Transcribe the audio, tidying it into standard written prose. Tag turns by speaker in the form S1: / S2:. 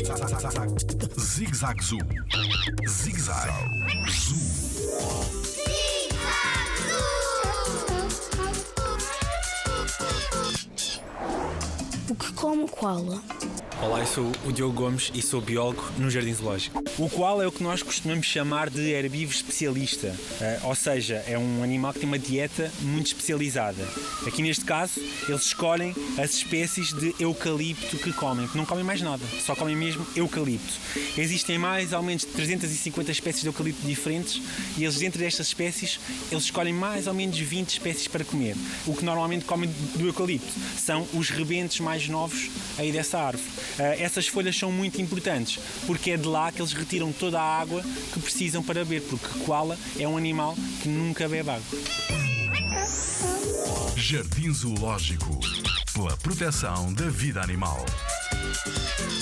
S1: Zig-Zag Zoo. Zig-Zag Zoo.
S2: O que come o koala?
S3: Olá, eu sou o Diogo Gomes e sou biólogo no Jardim Zoológico. O koala é o que nós costumamos chamar de herbívoro especialista, ou seja, é um animal que tem uma dieta muito especializada. Aqui neste caso, eles escolhem as espécies de eucalipto que comem, que não comem mais nada, só comem mesmo eucalipto. Existem mais ou menos 350 espécies de eucalipto diferentes e eles, dentre estas espécies, eles escolhem mais ou menos 20 espécies para comer. O que normalmente comem do eucalipto são os rebentes mais novos aí dessa árvore. Essas folhas são muito importantes porque é de lá que eles retiram toda a água que precisam para beber, porque koala é um animal que nunca bebe água.
S1: Jardim Zoológico, pela proteção da vida animal.